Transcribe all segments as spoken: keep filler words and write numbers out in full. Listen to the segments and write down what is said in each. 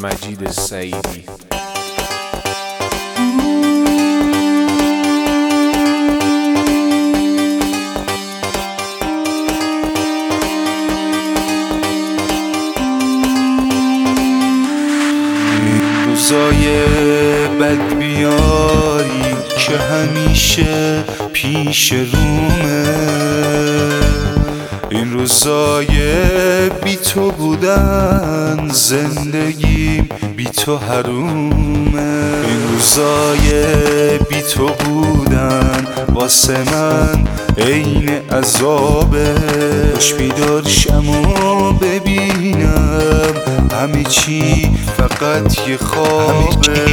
مجید سعیدی. روزای بد بیاری که همیشه پیش رومه، این روزای بی تو بودن زندگیم بی تو حرومه، این روزای بی تو بودن واسه من عین عذابه. خوش بیدار شم و ببینم همه چی فقط یه خوابه.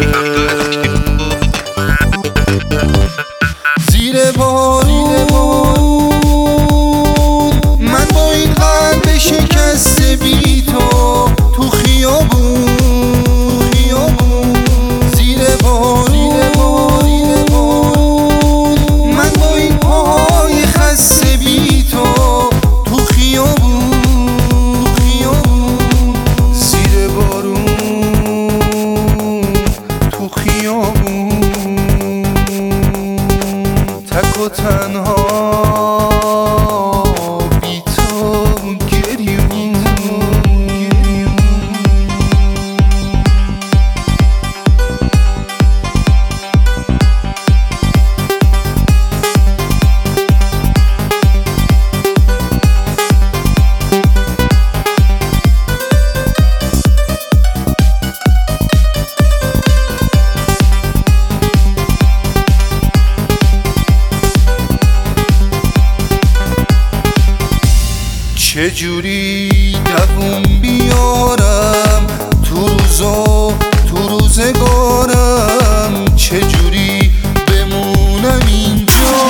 زیر بارون من با این قلب شکسته بی تو تو خیابون، زیر بارون من با این پاهای خسته بی تو تو خیابون، زیر بارون تو خیابون تک و تنها بی تو گریون. چجوری دووم بیارم تو روزا تو روزگارم، چجوری بمونم اینجا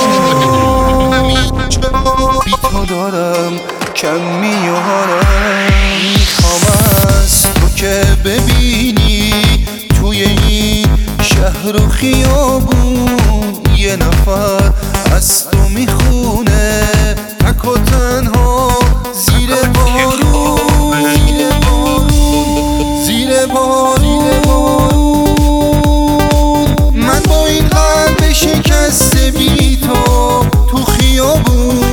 بی تو دارم کم میارم. میخوام از تو که ببینی توی این شهر و خیابون یه نفر از تو میخونه تک و تنها زیر بارون، زیر بارون من با این قلب شکسته بی تو تو خیابون،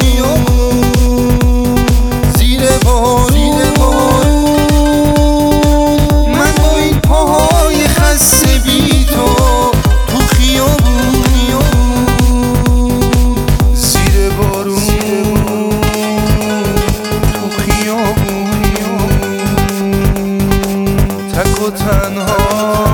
زیر بارون من با این پاهای خسته بی تو تو خیابون، زیر بارون تک و تنها